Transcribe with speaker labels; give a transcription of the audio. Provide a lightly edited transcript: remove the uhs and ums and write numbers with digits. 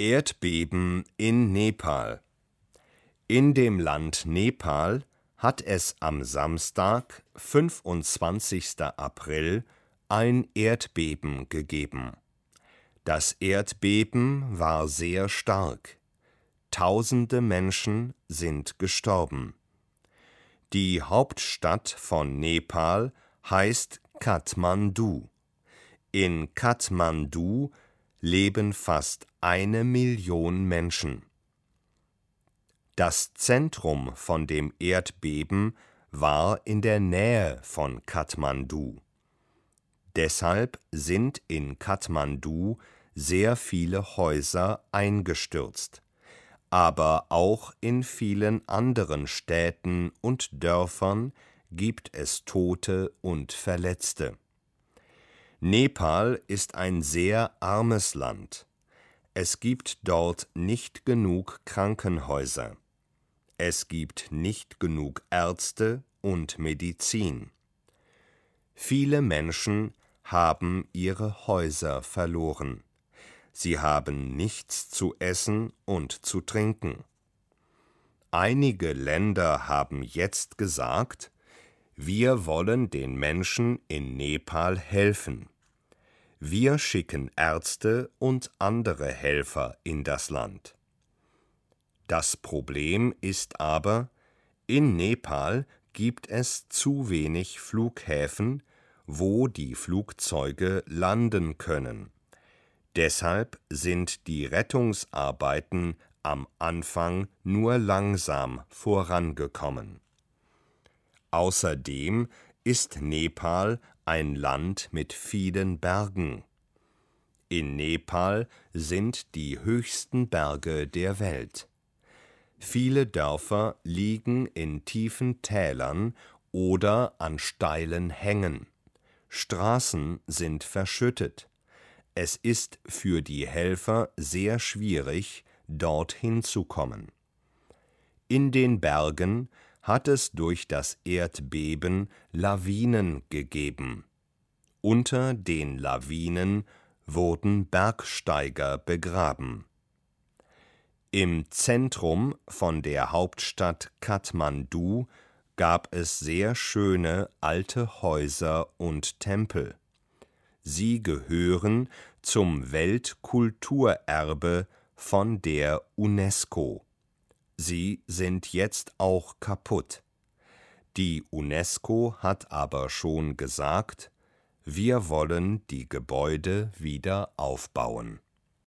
Speaker 1: Erdbeben in Nepal. In dem Land Nepal hat es am Samstag, 25. April, ein Erdbeben gegeben. Das Erdbeben war sehr stark. Tausende Menschen sind gestorben. Die Hauptstadt von Nepal heißt Kathmandu. In Kathmandu leben fast 1 Million Menschen. Das Zentrum von dem Erdbeben war in der Nähe von Kathmandu. Deshalb sind in Kathmandu sehr viele Häuser eingestürzt, aber auch in vielen anderen Städten und Dörfern gibt es Tote und Verletzte. Nepal ist ein sehr armes Land. Es gibt dort nicht genug Krankenhäuser. Es gibt nicht genug Ärzte und Medizin. Viele Menschen haben ihre Häuser verloren. Sie haben nichts zu essen und zu trinken. Einige Länder haben jetzt gesagt, wir wollen den Menschen in Nepal helfen. Wir schicken Ärzte und andere Helfer in das Land. Das Problem ist aber, in Nepal gibt es zu wenig Flughäfen, wo die Flugzeuge landen können. Deshalb sind die Rettungsarbeiten am Anfang nur langsam vorangekommen. Außerdem ist Nepal ein Land mit vielen Bergen. In Nepal sind die höchsten Berge der Welt. Viele Dörfer liegen in tiefen Tälern oder an steilen Hängen. Straßen sind verschüttet. Es ist für die Helfer sehr schwierig, dorthin zu kommen. In den Bergen hat es durch das Erdbeben Lawinen gegeben. Unter den Lawinen wurden Bergsteiger begraben. Im Zentrum von der Hauptstadt Kathmandu gab es sehr schöne alte Häuser und Tempel. Sie gehören zum Weltkulturerbe von der UNESCO. Sie sind jetzt auch kaputt. Die UNESCO hat aber schon gesagt, wir wollen die Gebäude wieder aufbauen.